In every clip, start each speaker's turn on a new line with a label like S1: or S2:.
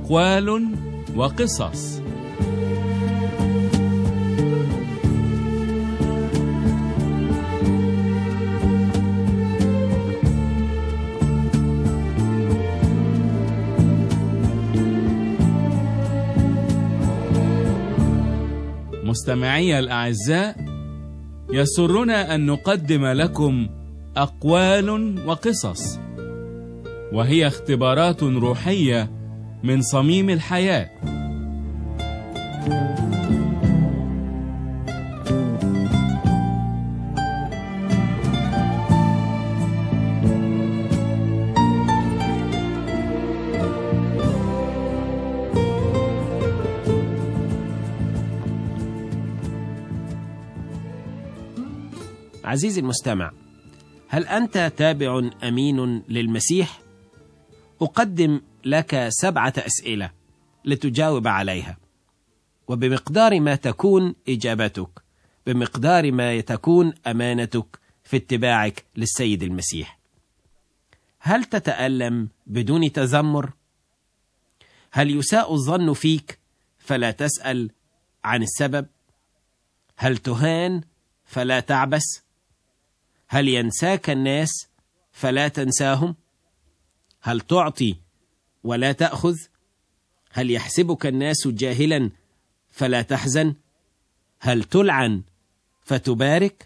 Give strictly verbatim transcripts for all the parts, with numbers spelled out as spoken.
S1: أقوال وقصص. مستمعي الأعزاء، يسرنا أن نقدم لكم أقوال وقصص، وهي اختبارات روحية من صميم الحياة.
S2: عزيزي المستمع، هل أنت تابع أمين للمسيح؟ أقدم لك سبعة أسئلة لتجاوب عليها، وبمقدار ما تكون إجابتك بمقدار ما تكون أمانتك في اتباعك للسيد المسيح. هل تتألم بدون تذمر؟ هل يساء الظن فيك فلا تسأل عن السبب؟ هل تهان فلا تعبس؟ هل ينساك الناس فلا تنساهم؟ هل تعطي ولا تأخذ؟ هل يحسبك الناس جاهلا فلا تحزن؟ هل تلعن فتبارك؟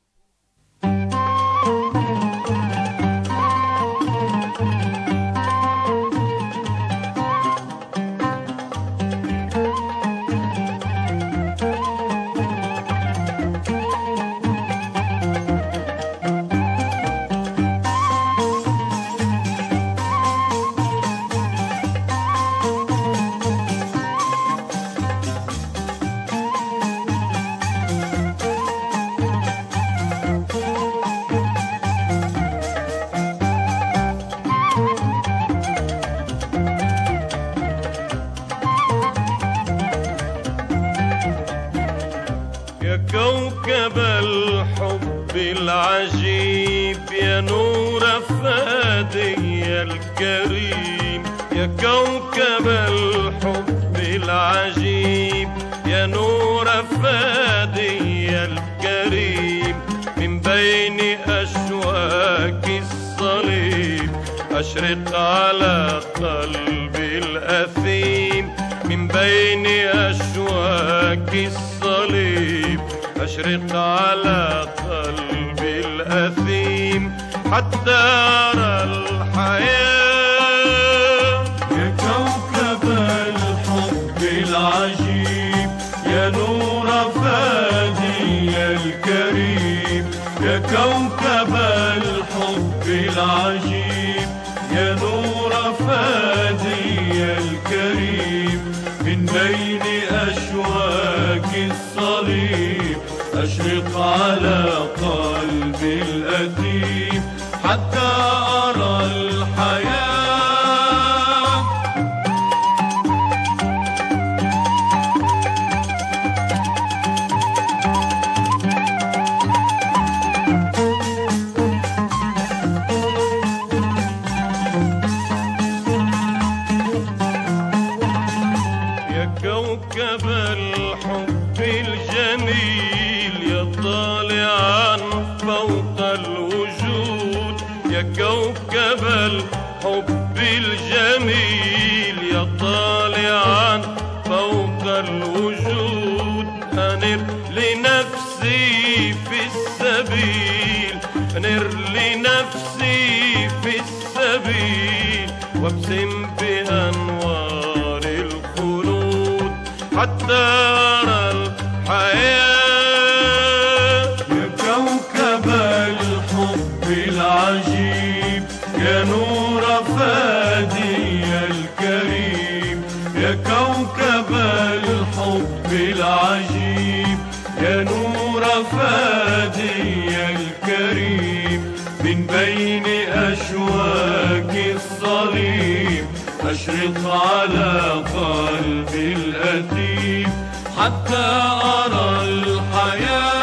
S3: كوكب الحب العجيب يا نور فادي الكريم، يا كوكب الحب العجيب يا نور فادي الكريم، من بين أشواك الصليب أشرق على قلبي الأثيم، من بين أشواك الصليب أشرق على قلبي الأثيم حتى أرى الحياة.
S4: يا كوكب الحب العجيب يا نور فادي الكريم، يا كوكب الحب العجيب يا نور فادي الكريم، من بين أشواك الصليب أشرق على قلبي الأثيم حتى أرى الحياة.
S3: يا كوكب الحب الجميل يا طالعا فوق الوجود، يا كوكب الحب الجميل يا طالعا فوق الوجود، أنر لنفسي في السبيل، أنر لنفسي في السبيل، وابسم بأنوار الخلود حتى أرى الحياة.
S4: يا كوكب الحب العجيب يا نور فادي الكريم، يا كوكب الحب العجيب يا نور فادي الكريم، من بين أشواك الصليب أشرق على قلبي الأثيم حتى أرى الحياة.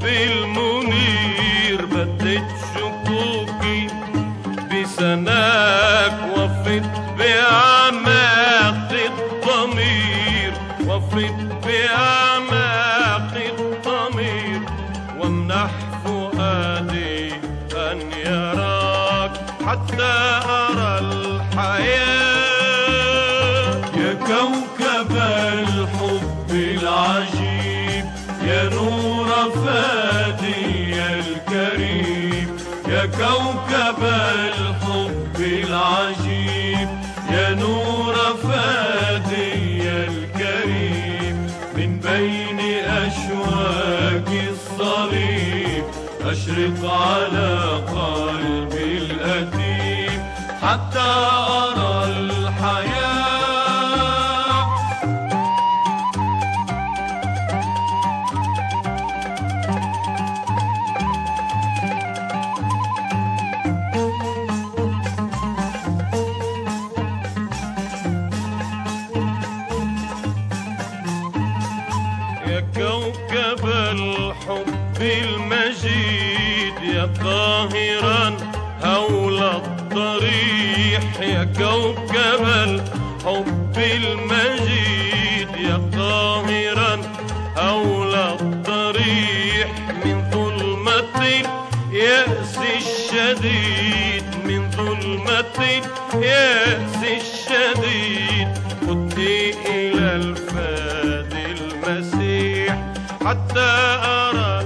S3: المنير بدت شكوكي بسناك وفت بأعماق الضمير وفت بأعماق الضمير وامنح فؤادي أن يراك حتى أرى الحياة
S4: يا كوكب الحب العجيب يا نور فادي الكريم يا كوكب الحب العجيب يا نور فادي الكريم من بين أشواك الصليب أشرق على قلبي الأتيم حتى أرى الحياة.
S3: يا كوكب الحب المجيد يا طاهرا هول الضريح يا كوكب الحب المجيد يا طاهرا هول الضريح من ظلمة اليأس الشديد من ظلمة اليأس الشديد خذني إلى الفاد المسيح حتى أرى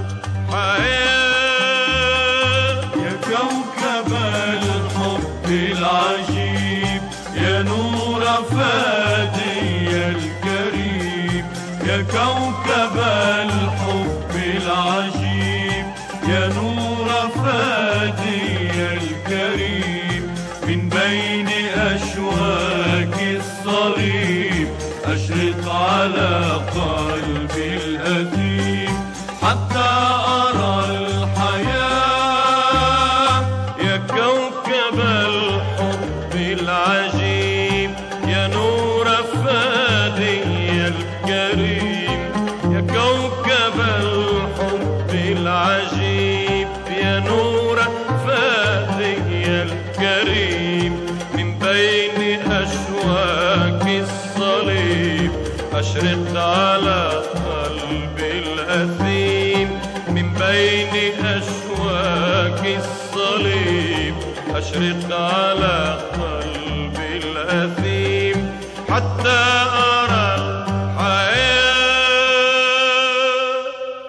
S3: الحياة.
S4: يا كوكب الحب العجيب يا نور فادي الكريم يا كوكب الحب العجيب يا نور فادي الكريم من بين أشواك الصليب أشرق على قلبي الأثيم حتى أرى الحياة.
S3: يا كوكب الحب العجيب يا نور فادي الكريم يا كوكب الحب العجيب يا نور فادي الكريم من بين أشواك الصليب أشرق على قلبي الأثيم من بين أشواك الصليب أشرق على قلبي الأثيم حتى أرى الحياة.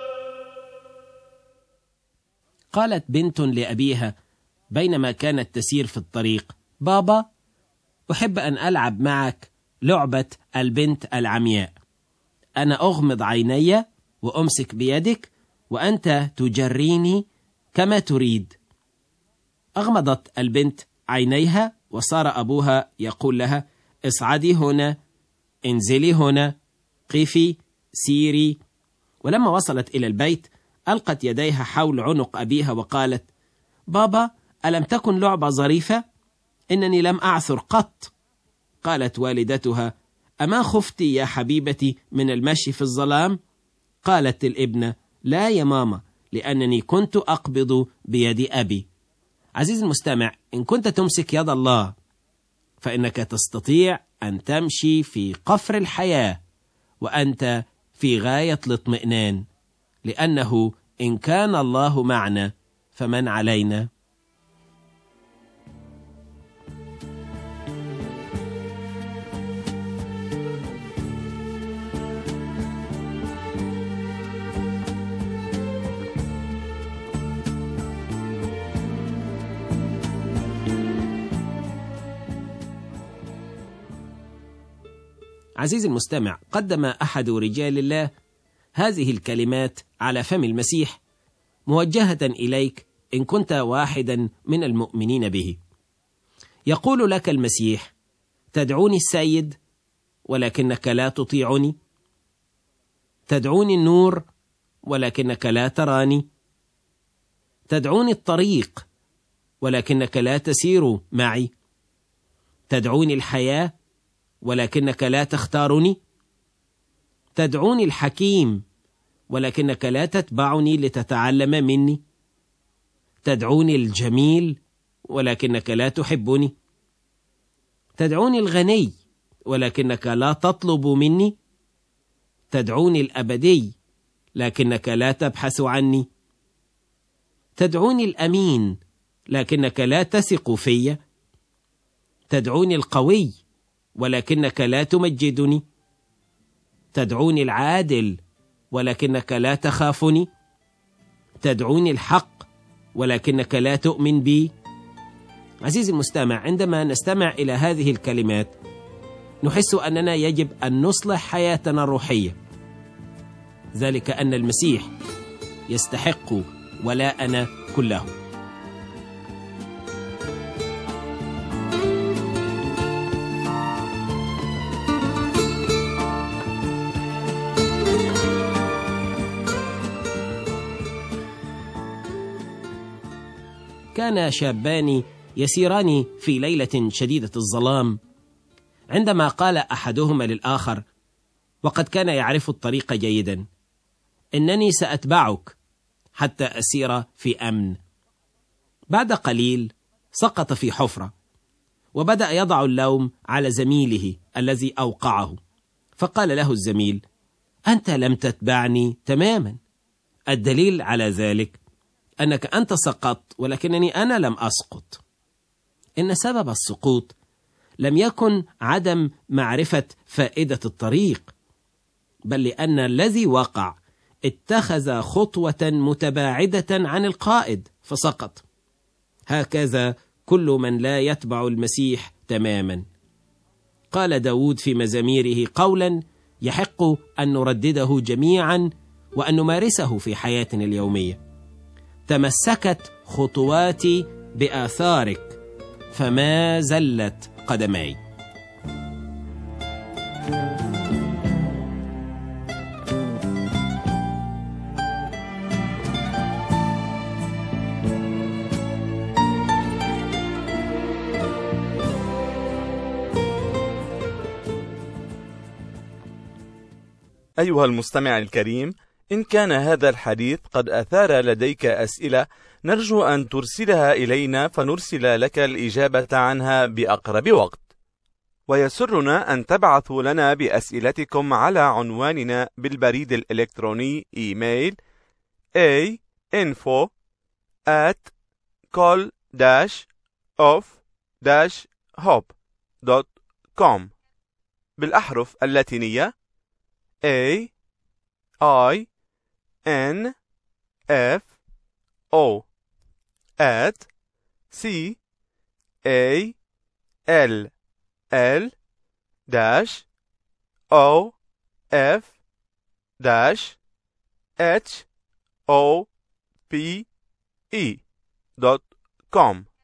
S2: قالت بنت لأبيها بينما كانت تسير في الطريق: بابا، أحب أن ألعب معك لعبة البنت العمياء. أنا أغمض عيني وأمسك بيدك وأنت تجريني كما تريد. أغمضت البنت عينيها وصار أبوها يقول لها: اصعدي هنا، انزلي هنا، قفي، سيري. ولما وصلت إلى البيت ألقت يديها حول عنق أبيها وقالت: بابا، ألم تكن لعبة ظريفة؟ إنني لم أعثر قط. قالت والدتها: أما خفتي يا حبيبتي من المشي في الظلام؟ قالت الابنة: لا يا ماما، لأنني كنت أقبض بيد أبي. عزيزي المستمع، إن كنت تمسك يد الله فإنك تستطيع أن تمشي في قفر الحياة وأنت في غاية الاطمئنان، لأنه إن كان الله معنا فمن علينا؟ عزيزي المستمع، قدم أحد رجال الله هذه الكلمات على فم المسيح موجهة إليك إن كنت واحدا من المؤمنين به. يقول لك المسيح: تدعوني السيد ولكنك لا تطيعني، تدعوني النور ولكنك لا تراني، تدعوني الطريق ولكنك لا تسير معي، تدعوني الحياة ولكنك لا تختارني، تدعوني الحكيم ولكنك لا تتبعني لتتعلم مني. تدعوني الجميل ولكنك لا تحبني. تدعوني الغني ولكنك لا تطلب مني. تدعوني الأبدي لكنك لا تبحث عني. تدعوني الأمين لكنك لا تثق في. تدعوني القوي ولكنك لا تمجدني. تدعوني العادل ولكنك لا تخافني. تدعوني الحق ولكنك لا تؤمن بي. عزيزي المستمع، عندما نستمع إلى هذه الكلمات نحس أننا يجب أن نصلح حياتنا الروحية، ذلك أن المسيح يستحق ولاءنا كله. كان شابان يسيران في ليلة شديدة الظلام، عندما قال أحدهما للآخر وقد كان يعرف الطريق جيدا: إنني سأتبعك حتى أسير في أمن. بعد قليل سقط في حفرة، وبدأ يضع اللوم على زميله الذي أوقعه، فقال له الزميل: أنت لم تتبعني تماما. الدليل على ذلك أنك أنت سقطت ولكنني أنا لم أسقط. إن سبب السقوط لم يكن عدم معرفة فائدة الطريق، بل لأن الذي وقع اتخذ خطوة متباعدة عن القائد فسقط. هكذا كل من لا يتبع المسيح تماما. قال داود في مزاميره قولا يحق أن نردده جميعا وأن نمارسه في حياتنا اليومية: تمسكت خطواتي بآثارك فما زلت قدماي.
S5: أيها المستمع الكريم، إن كان هذا الحديث قد أثار لديك أسئلة نرجو أن ترسلها إلينا فنرسل لك الإجابة عنها بأقرب وقت. ويسرنا أن تبعثوا لنا بأسئلتكم على عنواننا بالبريد الإلكتروني إيميل a info at col dash of dash hope dot com بالأحرف اللاتينية A I N F O at C A L L dash O F dash H O P E dot com.